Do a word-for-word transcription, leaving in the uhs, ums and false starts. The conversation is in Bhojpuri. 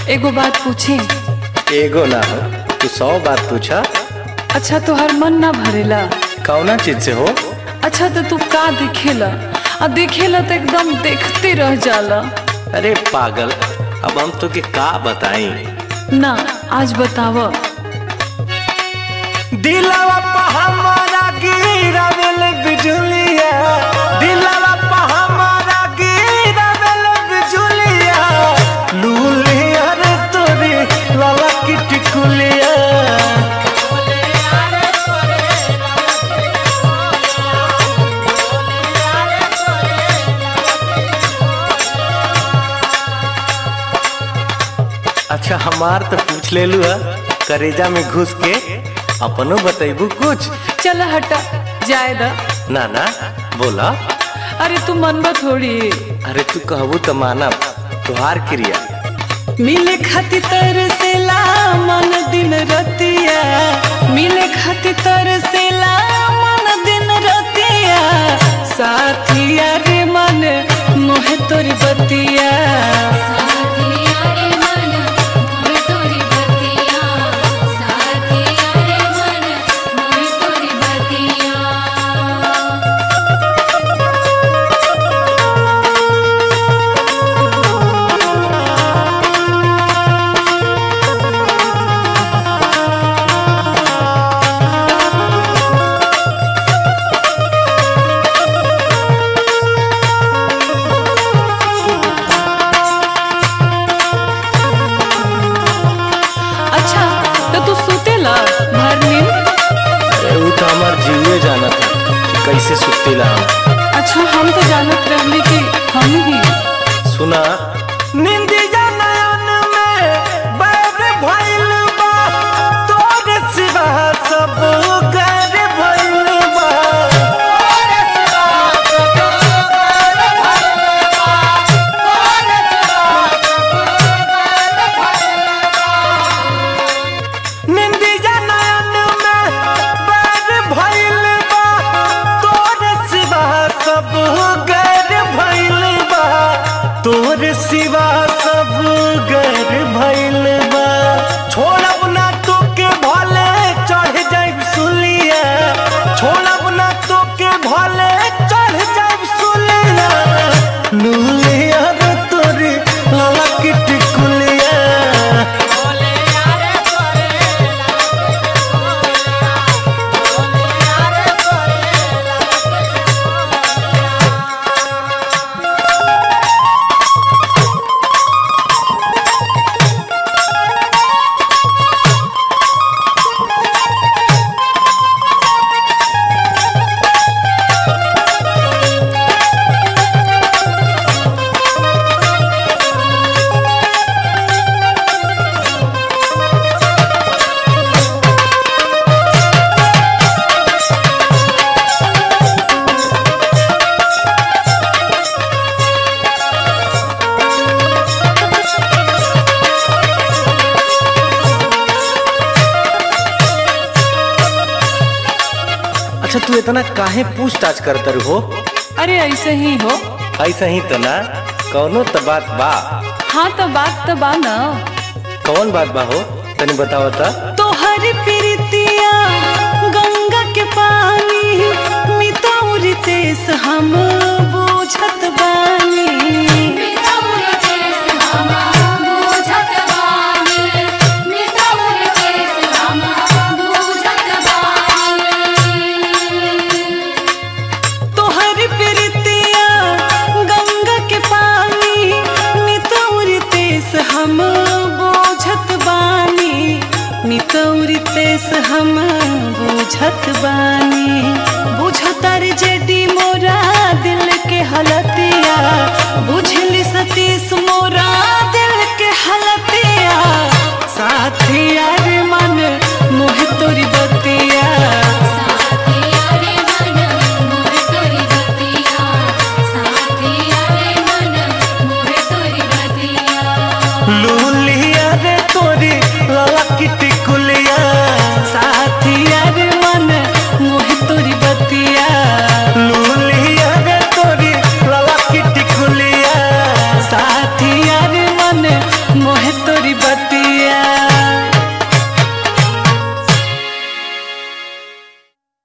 एगो बात पूछी? एगो ना हो, तू सौ बात पूछा। अच्छा तोहर मन ना भरेला? कौना चीज से हो? अच्छा तो तू का देखेला? आ देखेला तो एकदम देखते रह जाला। अरे पागल, अब हम तो के का बताई? ना आज बताव। दिलवा पे हमारा गिरावेल बिजुलिया, दिलवा पे हमारा गिरावेल बिजुलिया, लूलिया रे तोरी लाला की टिकुलिया। अच्छा हमार तो पूछ ले लू, करेजा में घुस के अपनो बतैबू कुछ? चल हटा जाए दा। ना ना बोला। अरे तू मनबा थोड़ी। अरे तू कहबू तो मानब, तुहार क्रिया। मिले खातिर तरसेला मन दिन रतिया, मिले खातिर तरसेला मन दिन रतिया, साथिया रे मन मोहे तोरी बतिया। जीवे जाना था कि कैसे सुतेला हम। अच्छा हम तो जानत रहली कि हम ही सुना। निंदिया नयन में बैर भइल बा, तोरे सिवा सब गैर भइल बा, तोरे सिवा सब गैर भइल बा, तोरे सिवा सब गैर भइल बा। निंदिया नयन में भइल बा, तोरे सिवा सब गैर भइल बा, तोरे सिवा सब गैर भइल बा। छोड़ब ना तोके भले चढ़ जाइब सुलिया, छोड़ब ना तोके भले चढ़ जाइब सुलिया, लूलिया रे तोरी लाला की टिकुलिया। अच्छा तू इतना काहे पूछताछ करतर हो? अरे ऐसे ही हो। ऐसा ही तो ना, कौनो तो बात बा। हाँ तो बात तो बा ना। कौन बात बा हो, तनी बताओ ता। तोहरी प्रीतिया गंगा के पानी, मितौरी तेस हम बुझत बानी, मितौरी तेस हम बुझत बानी, मितौरी तेस हम बुझत बानी। तोहरी प्रीतिया गंगा के पानी, मितौरी तेस हम बुझत बानी, मितौरी तेस हम बुझत बानी। बुझतर जेडी मोरा दिल के हलतिया, बुझली सतीश